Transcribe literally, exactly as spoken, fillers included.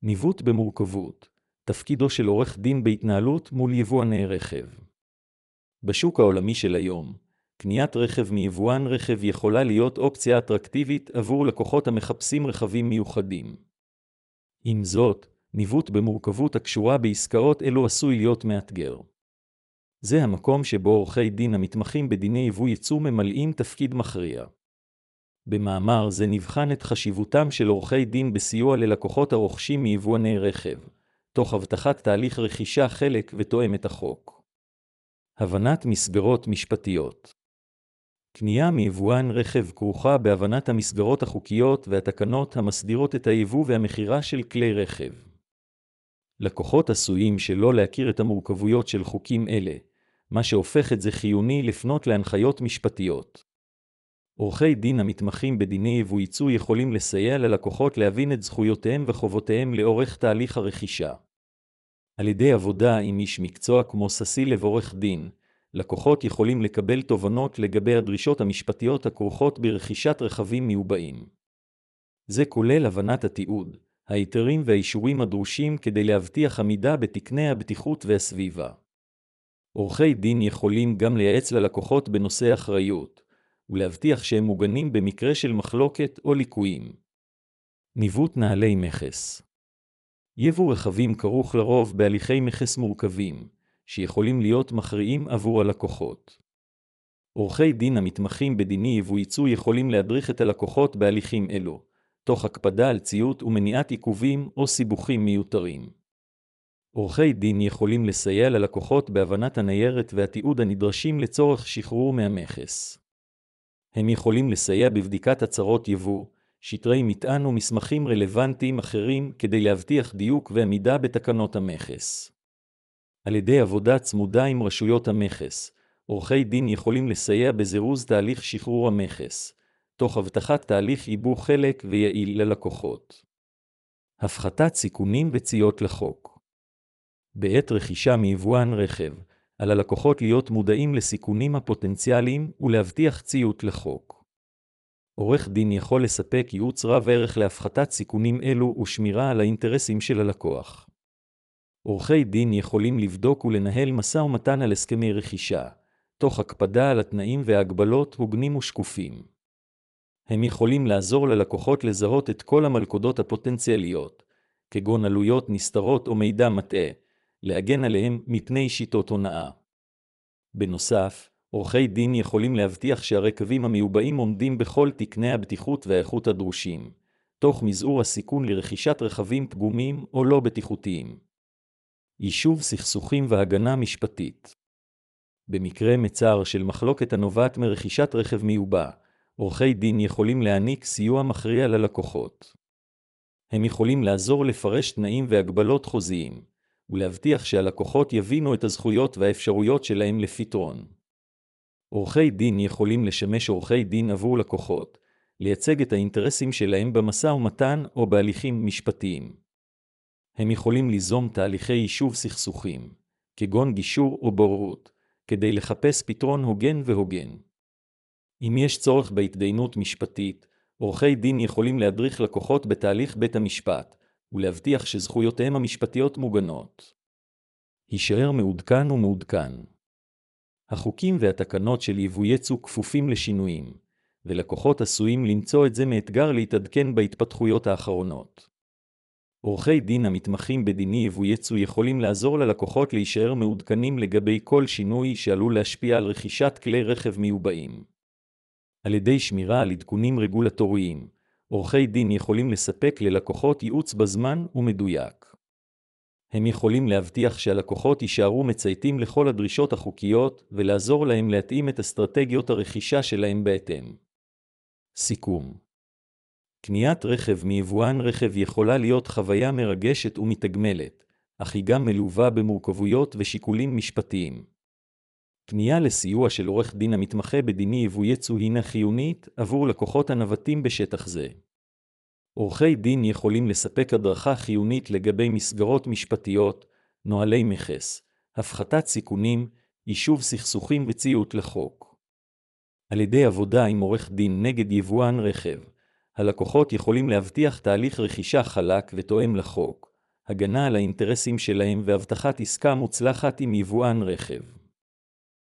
ניווט במורכבות, תפקידו של עורך דין בהתנהלות מול יבואני רכב. בשוק העולמי של היום, קניית רכב מיבואן רכב יכולה להיות אופציה אטרקטיבית עבור לקוחות המחפשים רכבים מיוחדים. עם זאת, ניווט במורכבות הקשורה בעסקאות אלו עשוי להיות מאתגר. זה המקום שבו עורכי דין המתמחים בדיני יבוא ייצוא ממלאים תפקיד מכריע. במאמר זה נבחן את חשיבותם של עורכי דין בסיוע ללקוחות הרוכשים מיבואני רכב, תוך הבטחת תהליך רכישה חלק ותואם את החוק. הבנת מסגרות משפטיות. קנייה מיבואן רכב כרוכה בהבנת המסגרות החוקיות והתקנות המסדירות את היבוא והמכירה של כלי רכב. לקוחות עשויים שלא להכיר את המורכבויות של חוקים אלה, מה שהופך את זה חיוני לפנות להנחיות משפטיות. עורכי דין המתמחים בדיני יבוא ייצוא יכולים לסייע ללקוחות להבין את זכויותיהם וחובותיהם לאורך תהליך הרכישה. על ידי עבודה עם איש מקצוע כמו ססי לב עורך דין, לקוחות יכולים לקבל תובנות לגבי הדרישות המשפטיות הכרוכות ברכישת רכבים מיובאים. זה כולל הבנת התיעוד, ההיתרים והאישורים הדרושים כדי להבטיח עמידה בתקני הבטיחות והסביבה. עורכי דין יכולים גם לייעץ ללקוחות בנושא אחריות, ולהבטיח שהם מוגנים במקרה של מחלוקת או ליקויים. ניווט נהלי מכס. יבוא רכבים כרוך לרוב בהליכי מכס מורכבים, שיכולים להיות מכריעים עבור הלקוחות. עורכי דין המתמחים בדיני יבוא ייצוא יכולים להדריך את הלקוחות בהליכים אלו, תוך הקפדה על ציות ומניעת עיכובים או סיבוכים מיותרים. עורכי דין יכולים לסייע ללקוחות בהבנת הניירת והתיעוד הנדרשים לצורך שחרור מהמכס. הם יכולים לסייע בבדיקת הצהרות יבוא, שטרי מטען ומסמכים רלוונטיים אחרים כדי להבטיח דיוק ועמידה בתקנות המכס. על ידי עבודה צמודה עם רשויות המכס, עורכי דין יכולים לסייע בזירוז תהליך שחרור המכס, תוך הבטחת תהליך ייבוא חלק ויעיל ללקוחות. הפחתת סיכונים וציות לחוק. בעת רכישה מיבואן רכב, על הלקוחות להיות מודעים לסיכונים הפוטנציאליים ולהבטיח ציות לחוק. עורך דין יכול לספק ייעוץ רב ערך להפחתת סיכונים אלו ושמירה על האינטרסים של הלקוח. עורכי דין יכולים לבדוק ולנהל משא ומתן על הסכמי רכישה, תוך הקפדה על התנאים וההגבלות הוגנים ושקופים. הם יכולים לעזור ללקוחות לזהות את כל המלכודות הפוטנציאליות, כגון עלויות נסתרות או מידע מטעה, להגן עליהם מפני שיטות הונאה. בנוסף, עורכי דין יכולים להבטיח שהרכבים המיובאים עומדים בכל תקני הבטיחות והאיכות הדרושים, תוך מזעור הסיכון לרכישת רכבים פגומים או לא בטיחותיים. יישוב סכסוכים והגנה משפטית. במקרה מצער של מחלוקת הנובעת מרכישת רכב מיובא, עורכי דין יכולים להעניק סיוע מכריע ללקוחות. הם יכולים לעזור לפרש תנאים והגבלות חוזיים, ולהבטיח שהלקוחות יבינו את הזכויות והאפשרויות שלהם לפתרון. עורכי דין יכולים לשמש עורכי דין עבור לקוחות, לייצג את האינטרסים שלהם במשא ומתן או בהליכים משפטיים. הם יכולים ליזום תהליכי יישוב סכסוכים, כגון גישור או בוררות, כדי לחפש פתרון הוגן והוגן. אם יש צורך בהתדיינות משפטית, עורכי דין יכולים להדריך לקוחות בתהליך בית המשפט, ולהבטיח שזכויותיהם המשפטיות מוגנות. הישאר מעודכן ומעודכן. החוקים והתקנות של יבוא ייצוא כפופים לשינויים, ולקוחות עשויים למצוא את זה מאתגר להתעדכן בהתפתחויות האחרונות. עורכי דין המתמחים בדיני יבוא ייצוא יכולים לעזור ללקוחות להישאר מעודכנים לגבי כל שינוי שעלול להשפיע על רכישת כלי רכב מיובאים. על ידי שמירה על עדכונים רגולטוריים, עורכי דין יכולים לספק ללקוחות ייעוץ בזמן ומדויק. הם יכולים להבטיח שהלקוחות יישארו מצייתים לכל הדרישות החוקיות ולעזור להם להתאים את אסטרטגיות הרכישה שלהם בהתאם. סיכום. קניית רכב מיבואן רכב יכולה להיות חוויה מרגשת ומתגמלת, אך היא גם מלווה במורכבויות ושיקולים משפטיים. פנייה לסיוע של עורך דין המתמחה בדיני יבוא ייצוא הינה חיונית עבור לקוחות הנווטים בשטח זה. עורכי דין יכולים לספק הדרכה חיונית לגבי מסגרות משפטיות, נוהלי מכס, הפחתת סיכונים, יישוב סכסוכים וציות לחוק. על ידי עבודה עם עורך דין נגד יבואן רכב, הלקוחות יכולים להבטיח תהליך רכישה חלק ותואם לחוק, הגנה על האינטרסים שלהם והבטחת עסקה מוצלחת עם יבואן רכב.